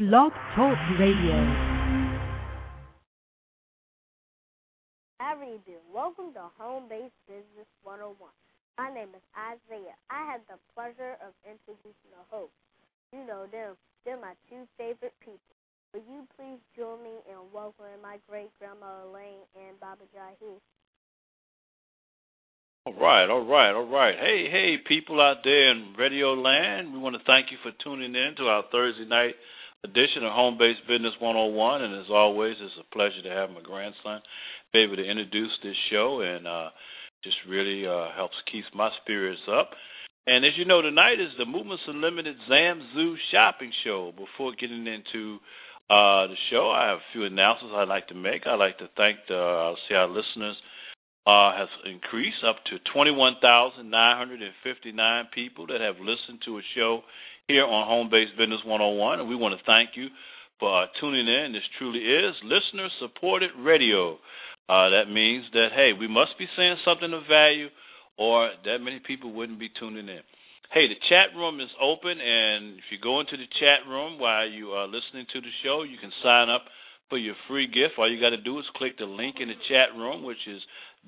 Blog Talk Radio. Everyone, welcome to Home-Based Business 101. My name is Isaiah. I have the pleasure of introducing the host. You know them. They're my two favorite people. Will you please join me in welcoming my great-grandma Elaine and Baba Jahi? All right. Hey, people out there in Radio Land. We want to thank you for tuning in to our Thursday night edition of Home-Based Business 101. And as always, it's a pleasure to have my grandson be able to introduce this show, and just really helps keep my spirits up. And as you know, tonight is the Movements Unlimited Zamzoo Shopping Show. Before getting into the show, I have a few announcements I'd like to make. I'd like to thank our listeners has increased up to 21,959 people that have listened to a show here on Home-Based Business 101, and we want to thank you for tuning in. This truly is listener-supported radio. That means that, hey, we must be saying something of value, or that many people wouldn't be tuning in. Hey, the chat room is open, and if you go into the chat room while you are listening to the show, you can sign up for your free gift. All you got to do is click the link in the chat room, which is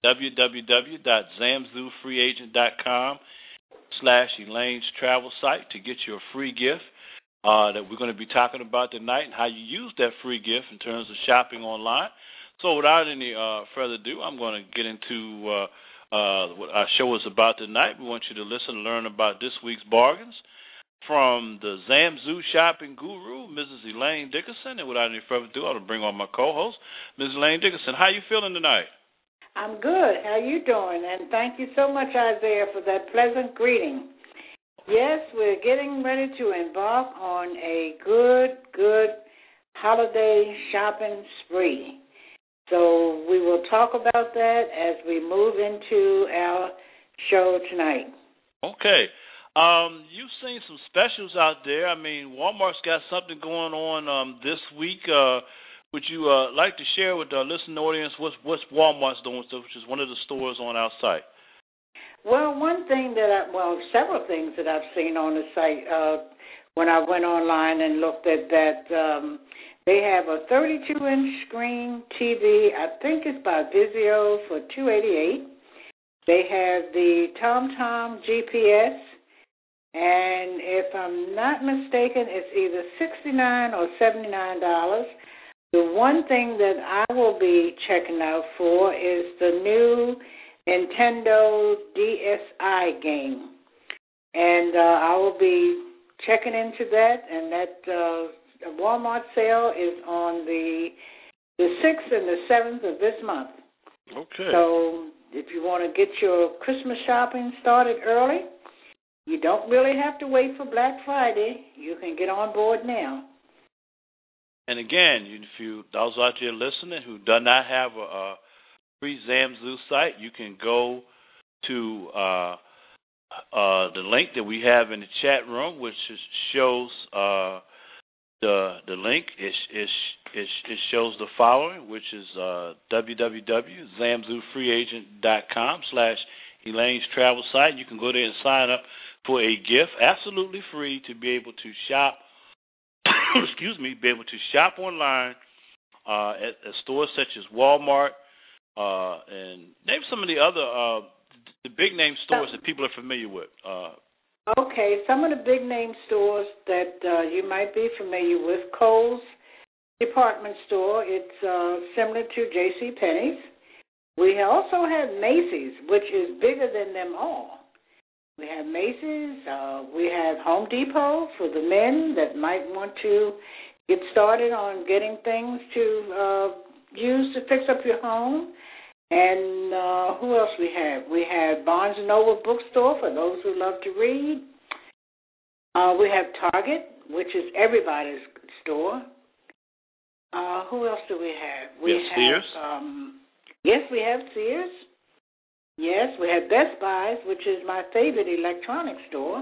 www.zamzoofreeagent.com/Elaine's travel site to get your free gift that we're going to be talking about tonight, and how you use that free gift in terms of shopping online. So without any further ado, I'm going to get into what our show is about tonight. We want you to listen and learn about this week's bargains from the Zamzoo shopping guru, Mrs. Elaine Dickerson. And without any further ado, I'm going to bring on my co-host, Mrs. Elaine Dickerson. How you feeling tonight? I'm good. How you doing? And thank you so much, Isaiah, for that pleasant greeting. Yes, we're getting ready to embark on a good holiday shopping spree. So we will talk about that as we move into our show tonight. Okay. You've seen some specials out there. I mean, Walmart's got something going on this week. Would you like to share with our listening audience what's Walmart's doing, which is one of the stores on our site? Well, several things that I've seen on the site when I went online and looked at that. They have a 32-inch screen TV. I think it's by Vizio for $288. They have the TomTom GPS, and if I'm not mistaken, it's either $69 or $79. The one thing that I will be checking out for is the new Nintendo DSi game, and I will be checking into that, and that Walmart sale is on the 6th and the 7th of this month. Okay. So if you want to get your Christmas shopping started early, you don't really have to wait for Black Friday. You can get on board now. And again, if those out there listening who do not have a free Zamzoo site, you can go to the link that we have in the chat room, which shows the link. It shows the following, which is www.zamzoofreeagent.com/Elaine's travel site. You can go there and sign up for a gift, absolutely free, to be able to shop. Be able to shop online at stores such as Walmart, and name some of the other the big name stores that people are familiar with. Okay, some of the big name stores that you might be familiar with: Kohl's department store. It's similar to J.C. Penney's. We also have Macy's, which is bigger than them all. We have Macy's. We have Home Depot for the men that might want to get started on getting things to use to fix up your home. And who else we have? We have Barnes & Noble bookstore for those who love to read. We have Target, which is everybody's store. Who else do we have? We have Sears. Yes, we have Sears. Yes, we have Best Buy, which is my favorite electronics store.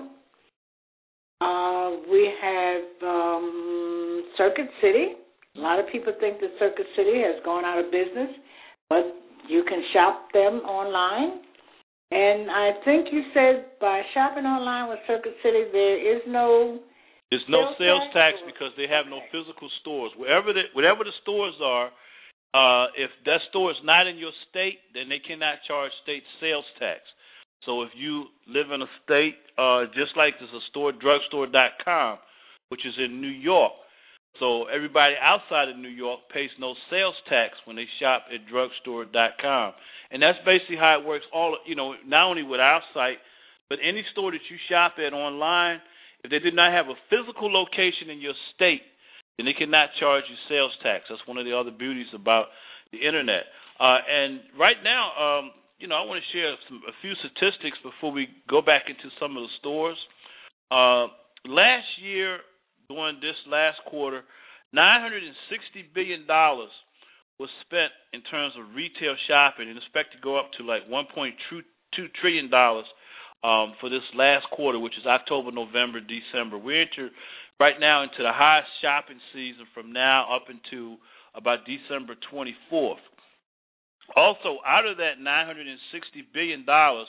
We have Circuit City. A lot of people think that Circuit City has gone out of business, but you can shop them online. And I think you said by shopping online with Circuit City, there is no There's no sales tax because they have no physical stores. Whatever the stores are, if that store is not in your state, then they cannot charge state sales tax. So if you live in a state, just like there's a store, drugstore.com, which is in New York. So everybody outside of New York pays no sales tax when they shop at drugstore.com. And that's basically how it works, not only with our site, but any store that you shop at online, if they did not have a physical location in your state, then they cannot charge you sales tax. That's one of the other beauties about the Internet. And right now, I want to share a few statistics before we go back into some of the stores. Last year, during this last quarter, $960 billion was spent in terms of retail shopping, and expect to go up to like $1.2 trillion for this last quarter, which is October, November, December. We're right now into the highest shopping season from now up into about December 24th. Also, out of that $960 billion, 3%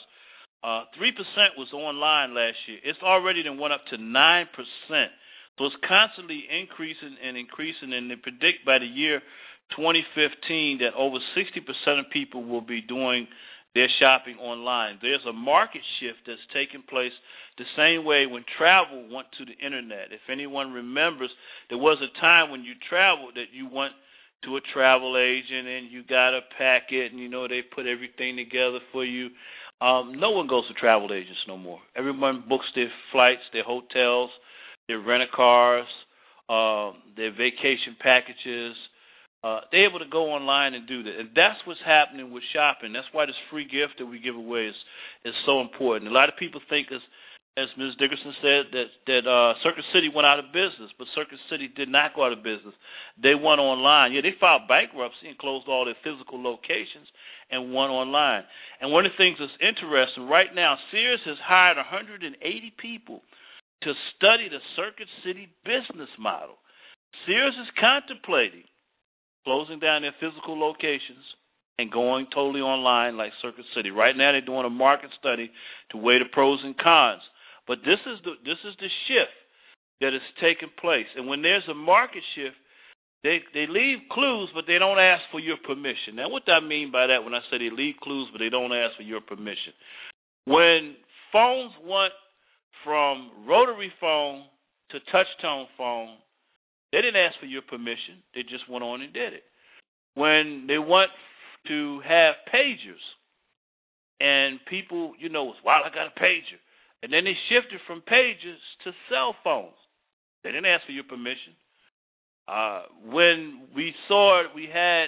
was online last year. It's already then went up to 9%. So it's constantly increasing, and they predict by the year 2015 that over 60% of people will be doing their shopping online. There's a market shift that's taking place the same way when travel went to the Internet. If anyone remembers, there was a time when you traveled that you went to a travel agent and you got a packet and, they put everything together for you. No one goes to travel agents no more. Everyone books their flights, their hotels, their rent-a-cars, their vacation packages. They're able to go online and do that. And that's what's happening with shopping. That's why this free gift that we give away is so important. A lot of people think, as Ms. Dickerson said, that Circuit City went out of business, but Circuit City did not go out of business. They went online. Yeah, they filed bankruptcy and closed all their physical locations and went online. And one of the things that's interesting, right now, Sears has hired 180 people to study the Circuit City business model. Sears is contemplating closing down their physical locations and going totally online like Circuit City. Right now, they're doing a market study to weigh the pros and cons. But this is the shift that is taking place. And when there's a market shift, they leave clues, but they don't ask for your permission. Now, what do I mean by that when I say they leave clues, but they don't ask for your permission? When phones went from rotary phone to touch-tone phone, they didn't ask for your permission. They just went on and did it. When they went to have pagers, and people, wow, I got a pager. And then they shifted from pagers to cell phones. They didn't ask for your permission. When we saw it, we had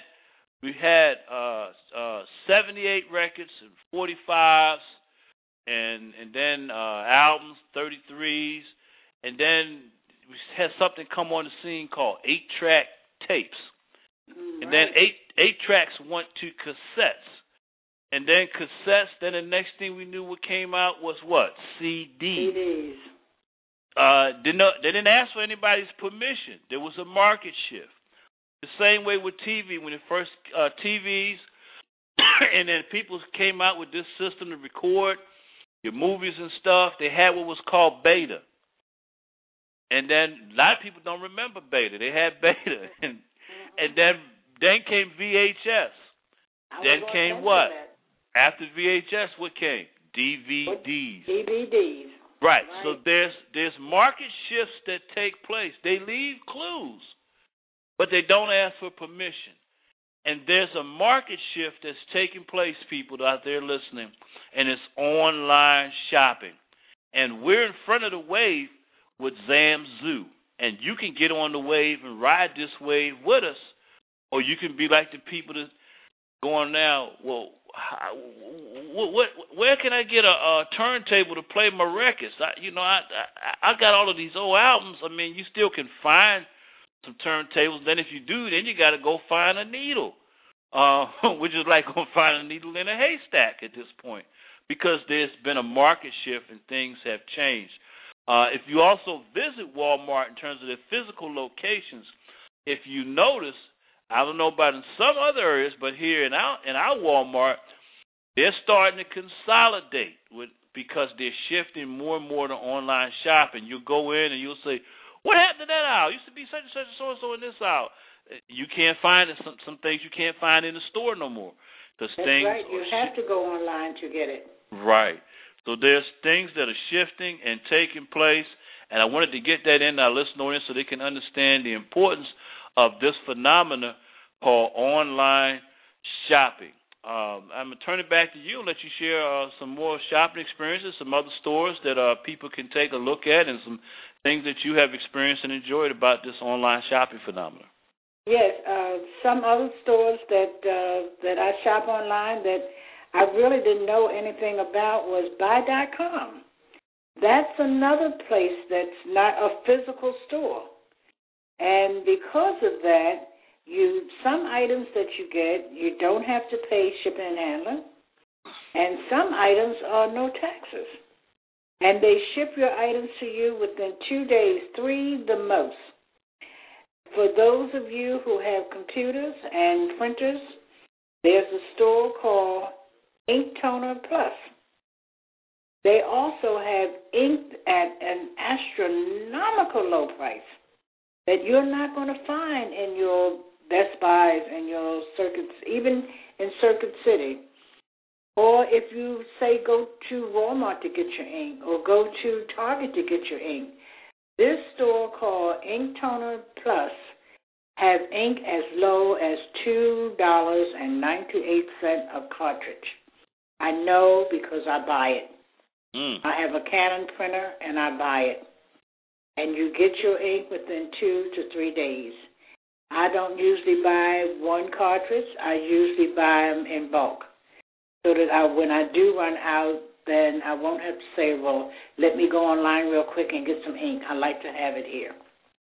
78 records and 45s, and then albums, 33s, and then we had something come on the scene called 8-track tapes. And then 8 tracks went to cassettes. And then cassettes, then the next thing we knew what came out was what? CDs. They didn't ask for anybody's permission. There was a market shift. The same way with TV, when the first TVs, and then people came out with this system to record your movies and stuff, they had what was called beta. And then a lot of people don't remember beta. They had beta. And then came VHS. Then came what? After VHS, what came? DVDs. DVDs. Right. So there's market shifts that take place. They leave clues, but they don't ask for permission. And there's a market shift that's taking place, people out there listening, and it's online shopping. And we're in front of the wave with Zamzoo. And you can get on the wave and ride this wave with us, or you can be like the people that going now, well, where can I get a turntable to play my records? I got all of these old albums. I mean, you still can find some turntables. Then if you do, then you got to go find a needle, which is like going to find a needle in a haystack at this point, because there's been a market shift and things have changed. If you also visit Walmart in terms of their physical locations, if you notice, I don't know about in some other areas, but here in our Walmart, they're starting to consolidate because they're shifting more and more to online shopping. You'll go in and you'll say, What happened to that aisle? Used to be such and such and so in this aisle. You can't find it. Some things you can't find in the store no more. That's right. You have to go online to get it. Right. So there's things that are shifting and taking place, and I wanted to get that in our listener audience so they can understand the importance of this phenomena called online shopping. I'm going to turn it back to you and let you share some more shopping experiences, some other stores that people can take a look at, and some things that you have experienced and enjoyed about this online shopping phenomenon. Yes, some other stores that I shop online that I really didn't know anything about was Buy.com. That's another place that's not a physical store. And because of that, some items that you get, you don't have to pay shipping and handling, and some items are no taxes. And they ship your items to you within 2 days, 3 the most. For those of you who have computers and printers, there's a store called Ink Toner Plus. They also have ink at an astronomical low price that you're not going to find in your Best Buys and your Circuits, even in Circuit City. Or if you, say, go to Walmart to get your ink or go to Target to get your ink, this store called Ink Toner Plus has ink as low as $2.98 a cartridge. I know because I buy it. I have a Canon printer and I buy it. And you get your ink within 2 to 3 days. I don't usually buy one cartridge. I usually buy them in bulk so that when I do run out, then I won't have to say, well, let me go online real quick and get some ink. I like to have it here.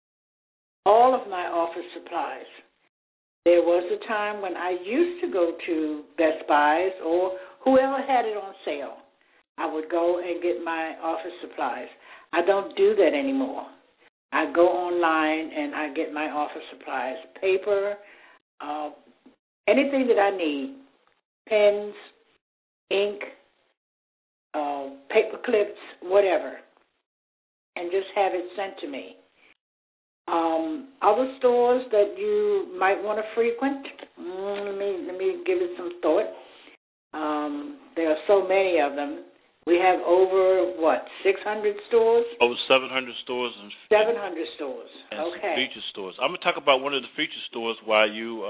All of my office supplies. There was a time when I used to go to Best Buys or whoever had it on sale. I would go and get my office supplies. I don't do that anymore. I go online and I get my office supplies, paper, anything that I need, pens, ink, paper clips, whatever, and just have it sent to me. Other stores that you might want to frequent, let me give it some thought. There are so many of them. We have over, 600 stores? Over 700 stores. 700 stores, and okay. Feature stores. I'm going to talk about one of the feature stores while you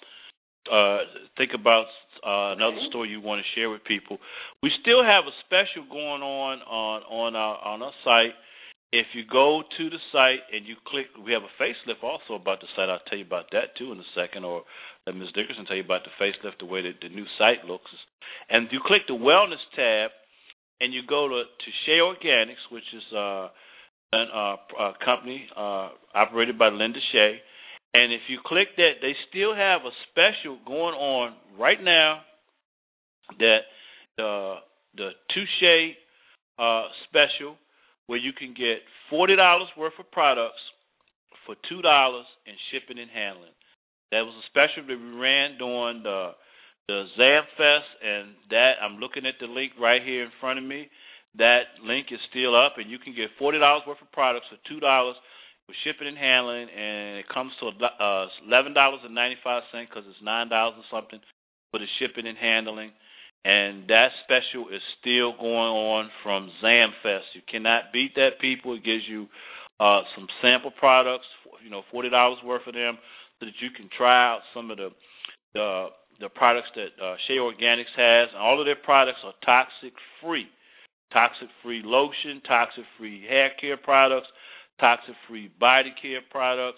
think about another store you want to share with people. We still have a special going on our site. If you go to the site and you click, we have a facelift also about the site. I'll tell you about that, too, in a second, or let Ms. Dickerson tell you about the facelift, the way that the new site looks. And you click the Wellness tab, and you go to Shea Organics, which is a company operated by Linda Shea. And if you click that, they still have a special going on right now that the Touche special, where you can get $40 worth of products for $2 in shipping and handling. That was a special that we ran during the ZamFest, and that I'm looking at the link right here in front of me. That link is still up, and you can get $40 worth of products for $2 with shipping and handling, and it comes to $11.95 because it's $9 or something for the shipping and handling. And that special is still going on from ZamFest. You cannot beat that, people. It gives you some sample products, $40 worth of them, so that you can try out some of the products that Shea Organics has. And all of their products are toxic-free. Toxic-free lotion, toxic-free hair care products, toxic-free body care products.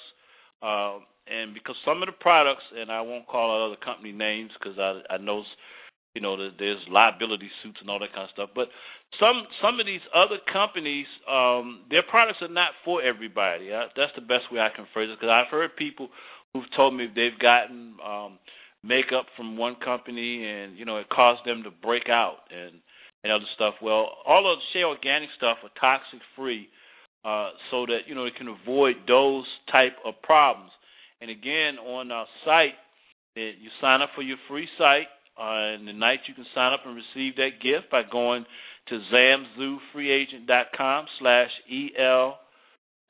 And because some of the products, and I won't call out other company names because I know there's liability suits and all that kind of stuff. But some of these other companies, their products are not for everybody. That's the best way I can phrase it, because I've heard people who've told me they've gotten makeup from one company and, it caused them to break out and other stuff. Well, all of the Shea Organic stuff are toxic-free so that, it can avoid those type of problems. And, again, on our site, you sign up for your free site. And the night you can sign up and receive that gift by going to zamzoofreeagent.com/ELSE.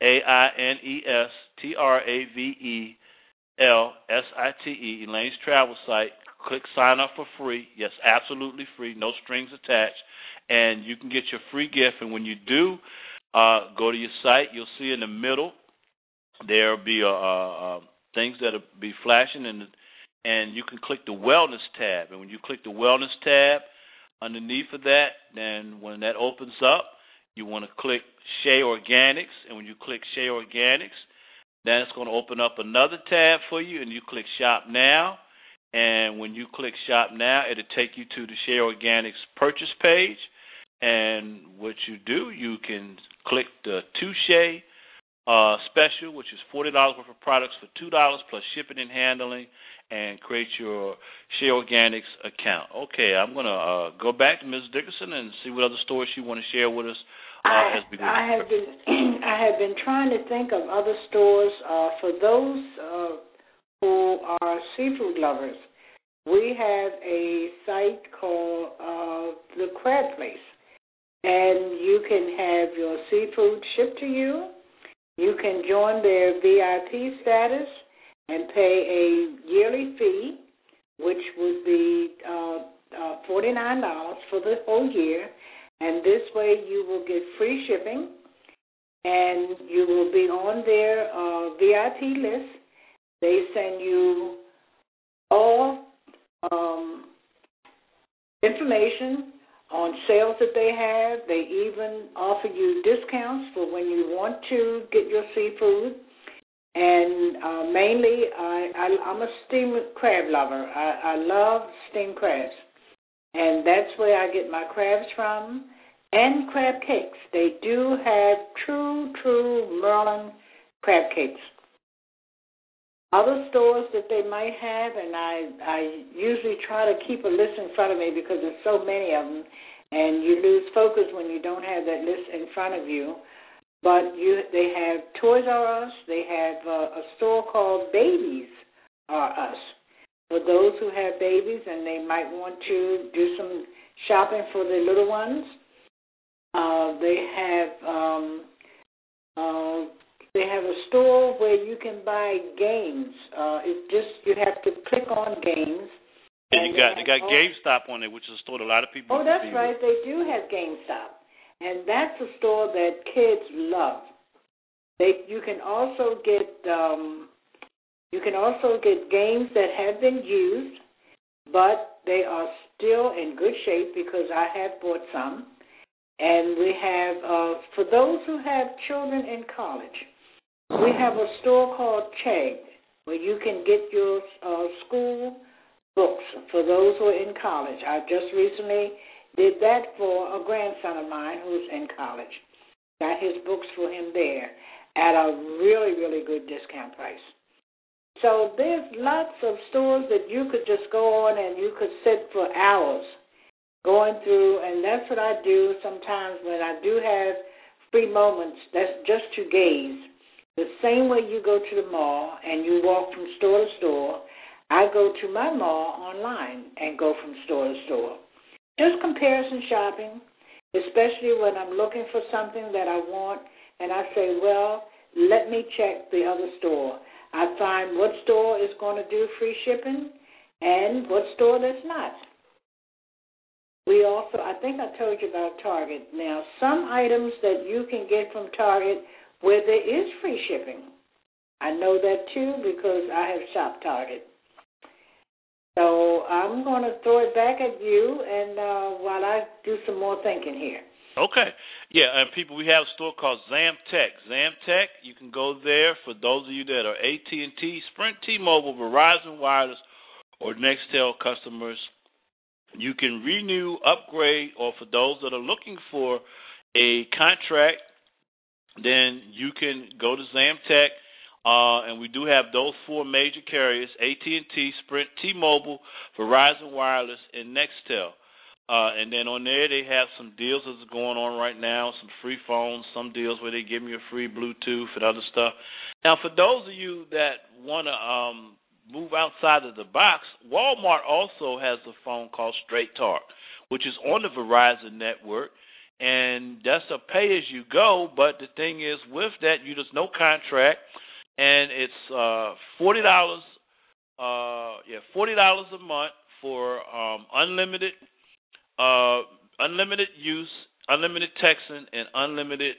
AINESTRAVELSITE, Elaine's travel site. Click sign up for free. Yes, absolutely free, no strings attached. And you can get your free gift. And when you do go to your site, you'll see in the middle there'll be things that'll be flashing, and you can click the wellness tab. And when you click the wellness tab, underneath of that, then when that opens up, you want to click Shea Organics. And when you click Shea Organics, then it's going to open up another tab for you, and you click Shop Now. And when you click Shop Now, it'll take you to the Shea Organics purchase page. And what you do, you can click the Touche special, which is $40 worth of products for $2 plus shipping and handling, and create your Shea Organics account. Okay, I'm going to go back to Ms. Dickerson and see what other stores you want to share with us. I have been trying to think of other stores for those who are seafood lovers. We have a site called the Crab Place, and you can have your seafood shipped to you. You can join their VIP status and pay a yearly fee, which would be $49 for the whole year. And this way you will get free shipping, and you will be on their VIP list. They send you all information on sales that they have. They even offer you discounts for when you want to get your seafood. And mainly, I'm a steamed crab lover. I love steamed crabs. And that's where I get my crabs from. And crab cakes. They do have true Merlin crab cakes. Other stores that they might have, and I usually try to keep a list in front of me because there's so many of them, and you lose focus when you don't have that list in front of you. But they have Toys R Us. They have a store called Babies R Us. For those who have babies and they might want to do some shopping for their little ones, they have a store where you can buy games. You have to click on games. And they got GameStop on there, which is a store that a lot of people. Oh, that's right. They do have GameStop, and that's a store that kids love. You can also get games that have been used, but they are still in good shape because I have bought some. And we have, for those who have children in college, we have a store called Chegg, where you can get your school books for those who are in college. I just recently did that for a grandson of mine who's in college. Got his books for him there at a really good discount price. So there's lots of stores that you could just go on and you could sit for hours going through, and that's what I do sometimes when I do have free moments. That's just to gaze. The same way you go to the mall and you walk from store to store, I go to my mall online and go from store to store. Just comparison shopping, especially when I'm looking for something that I want, and I say, well, let me check the other store. I find what store is going to do free shipping and what store that's not. We also, I think I told you about Target. Now, some items that you can get from Target where there is free shipping. I know that too because I have shopped Target. So I'm going to throw it back at you, and while I do some more thinking here. Okay. Yeah, and people, we have a store called Zamtech. Zamtech, you can go there for those of you that are AT&T, Sprint, T-Mobile, Verizon Wireless, or Nextel customers. You can renew, upgrade, or for those that are looking for a contract, then you can go to Zamtech, and we do have those four major carriers, AT&T, Sprint, T-Mobile, Verizon Wireless, and Nextel. And then on there they have some deals that's going on right now, some free phones, some deals where they give you a free Bluetooth and other stuff. Now, for those of you that want to move outside of the box, Walmart also has a phone called Straight Talk, which is on the Verizon network. and that's a pay-as-you-go. But the thing is, with that, there's no contract, and it's $40. $40 a month for unlimited use, unlimited texting, and unlimited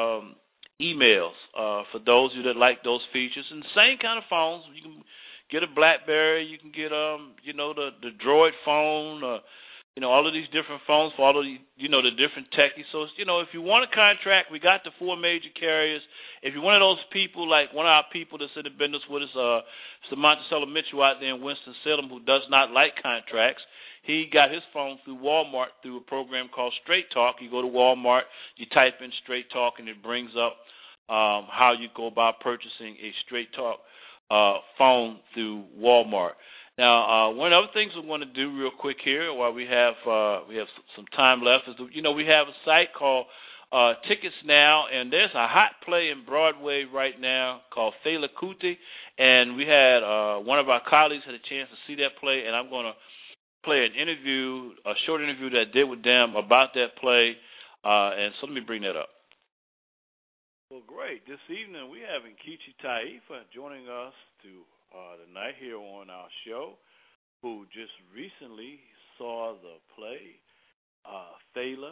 emails for those of you that like those features. And same kind of phones. You can get a BlackBerry. You can get the Droid phone. All of these different phones for all of the different techies. So if you want a contract, we got the 4 major carriers. If you're one of those people, like one of our people that's in the business with us, Mr. Monticello Mitchell out there in Winston-Salem, who does not like contracts, he got his phone through Walmart through a program called Straight Talk. You go to Walmart, you type in Straight Talk, and it brings up how you go about purchasing a Straight Talk phone through Walmart. Now, one of the other things we want to do real quick here, while we have some time left, is we have a site called Tickets Now, and there's a hot play in Broadway right now called Fela Kuti, and we had one of our colleagues had a chance to see that play, and I'm going to play a short interview that I did with them about that play, and so let me bring that up. Well, great. This evening we have Nkechi Taifa joining us tonight here on our show, who just recently saw the play Fela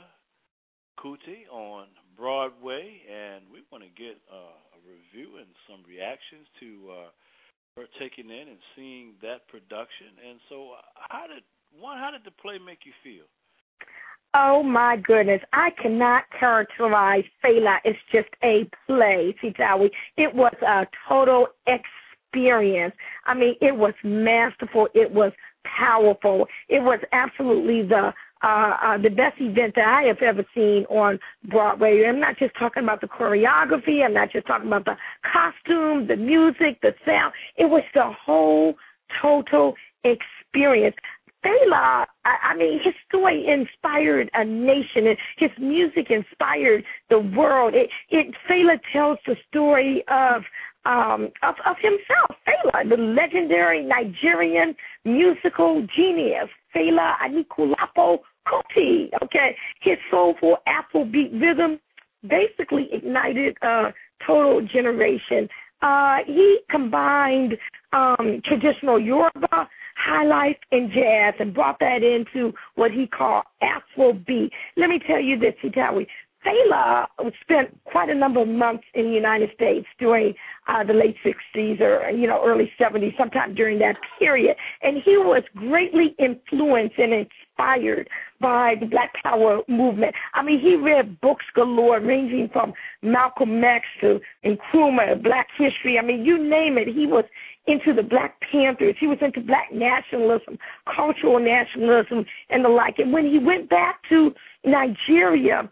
Kuti on Broadway, and we want to get a review and some reactions to her taking in and seeing that production. And so, how did the play make you feel? Oh, my goodness. I cannot characterize Fela as just a play, Sitawi. It was a total experience. I mean, it was masterful. It was powerful. It was absolutely the best event that I have ever seen on Broadway. I'm not just talking about the choreography. I'm not just talking about the costume, the music, the sound. It was the whole total experience. Fela, his story inspired a nation, and his music inspired the world. Fela tells the story of himself. Fela, the legendary Nigerian musical genius, Fela Anikulapo Kuti. Okay, his soulful Afrobeat rhythm basically ignited a total generation. He combined traditional Yoruba, high life, and jazz, and brought that into what he called Afrobeat. Let me tell you this, Sitawi. Fela spent quite a number of months in the United States during the late 60s or, early 70s, sometime during that period. And he was greatly influenced and inspired by the Black Power movement. He read books galore, ranging from Malcolm X to Nkrumah, Black history. You name it. He was into the Black Panthers. He was into Black nationalism, cultural nationalism, and the like. And when he went back to Nigeria,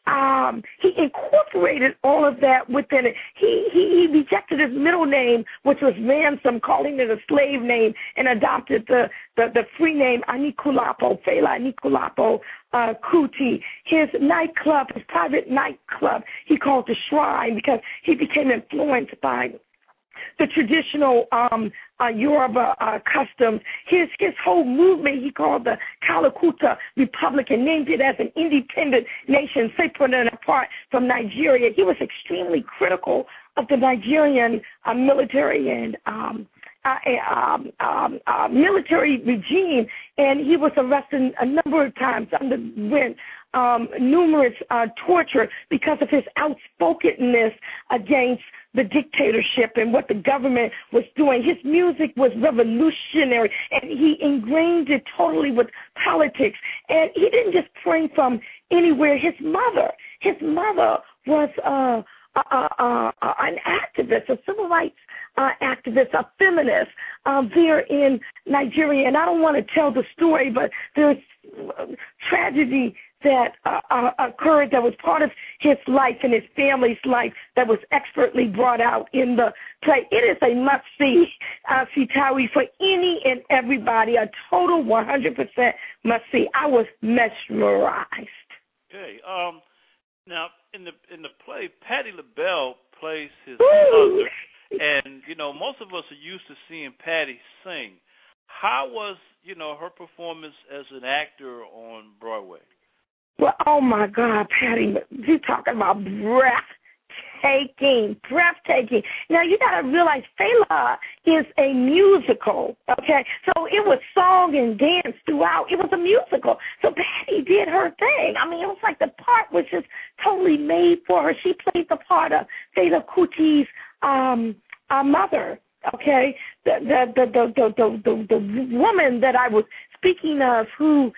he incorporated all of that within it. He rejected his middle name, which was Ransom, calling it a slave name, and adopted the free name Anikulapo, Fela Anikulapo Kuti. His nightclub, his private nightclub, he called the Shrine, because he became influenced by the traditional Yoruba customs. His whole movement he called the Kalakuta Republic, and named it as an independent nation, separate and apart from Nigeria. He was extremely critical of the Nigerian military and military regime, and he was arrested a number of times, underwent numerous torture because of his outspokenness against the dictatorship and what the government was doing. His music was revolutionary, and he ingrained it totally with politics. And he didn't just bring from anywhere. His mother was an activist, a civil rights activist, a feminist there in Nigeria. And I don't want to tell the story, but there's tragedy that occurred that was part of his life and his family's life that was expertly brought out in the play. It is a must-see, Sitawi, for any and everybody, a total 100% must-see. I was mesmerized. Okay. Now, in the play, Patti LaBelle plays his mother, and, most of us are used to seeing Patti sing. How was, her performance as an actor on Broadway? Well, oh my God, Patty, you talking about breathtaking. Now you got to realize Fela is a musical, okay? So it was song and dance throughout. It was a musical. So Patty did her thing. I mean, it was like the part was just totally made for her. She played the part of Fela Kuti's mother, okay? The woman that I was speaking of who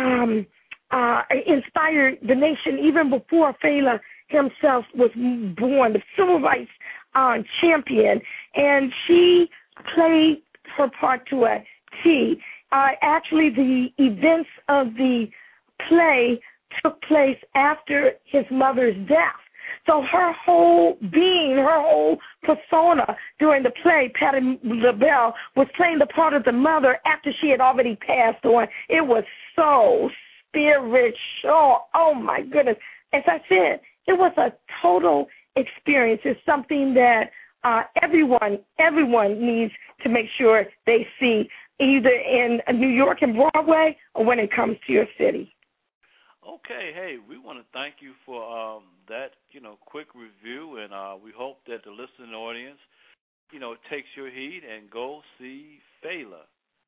inspired the nation even before Fela himself was born, the civil rights champion, and she played her part to a T. Actually, the events of the play took place after his mother's death. So her whole being, her whole persona during the play, Patti LaBelle, was playing the part of the mother after she had already passed on. It was so spiritual. Oh, my goodness. As I said, it was a total experience. It's something that everyone needs to make sure they see, either in New York and Broadway or when it comes to your city. Okay, hey, we want to thank you for that, quick review, and we hope that the listening audience, takes your heed and go see Fela.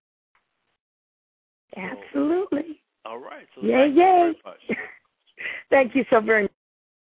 Absolutely. So, all right. So yay, thank you very much. Thank you so very much.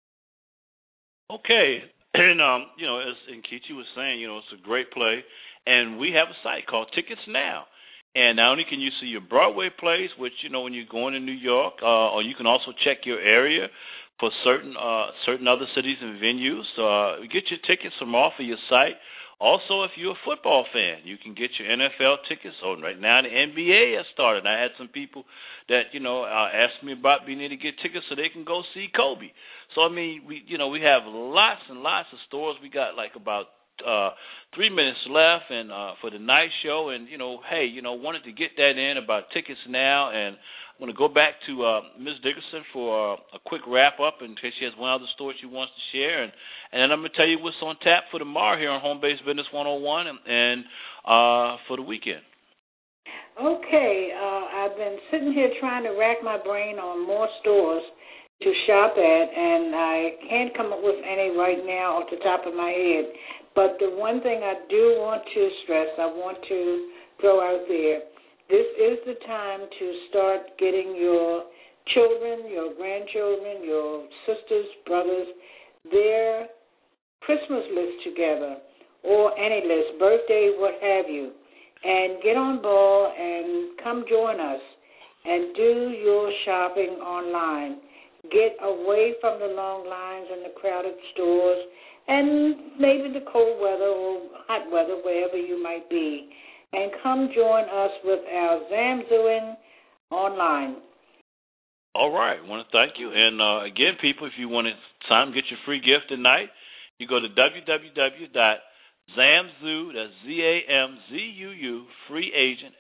Okay, and as Nkechi was saying, it's a great play, and we have a site called Tickets Now. And not only can you see your Broadway plays, which, when you're going to New York, or you can also check your area for certain other cities and venues. Get your tickets from off of your site. Also, if you're a football fan, you can get your NFL tickets. So right now the NBA has started. I had some people that, asked me about being able to get tickets so they can go see Kobe. So, I mean, we have lots and lots of stores. We got like about 3 minutes left and for the night show, and wanted to get that in about Tickets Now, and I'm going to go back to Ms. Dickerson for a quick wrap up in case she has one other story she wants to share, and then I'm going to tell you what's on tap for tomorrow here on Home Based Business 101 and for the weekend. Okay, I've been sitting here trying to rack my brain on more stores to shop at, and I can't come up with any right now off the top of my head. But the one thing I do want to stress, I want to throw out there, this is the time to start getting your children, your grandchildren, your sisters, brothers, their Christmas list together, or any list, birthday, what have you, and get on board and come join us and do your shopping online. Get away from the long lines and the crowded stores and maybe the cold weather or hot weather, wherever you might be, and come join us with our Zamzuing online. All right. I want to thank you. And, again, people, if you want to sign, get your free gift tonight, you go to www.zamzoo, that's ZAMZUU, free agent,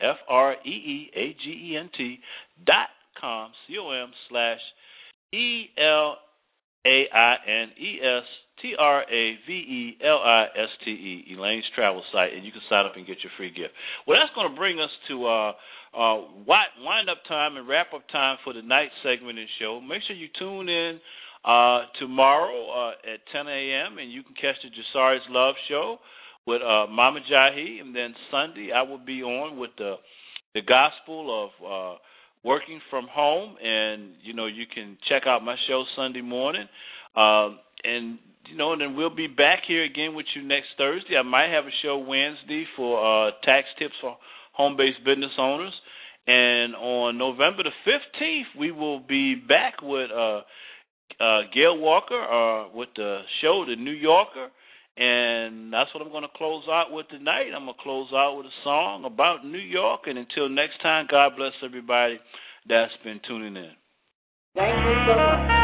FREEAGENT.com, COM/ELAINESTRAVELISTE, Elaine's travel site, and you can sign up and get your free gift. Well, that's going to bring us to wind-up time and wrap-up time for the night segment and show. Make sure you tune in tomorrow at 10 a.m., and you can catch the Jasari's Love Show with Mama Jahi, and then Sunday I will be on with the gospel of working from home, and, you can check out my show Sunday morning, and then we'll be back here again with you next Thursday. I might have a show Wednesday for tax tips for home-based business owners, and on November the 15th, we will be back with Gail Walker with the show, The New Yorker, and that's what I'm going to close out with tonight. I'm going to close out with a song about New York, and until next time, God bless everybody that's been tuning in. Thank you so much.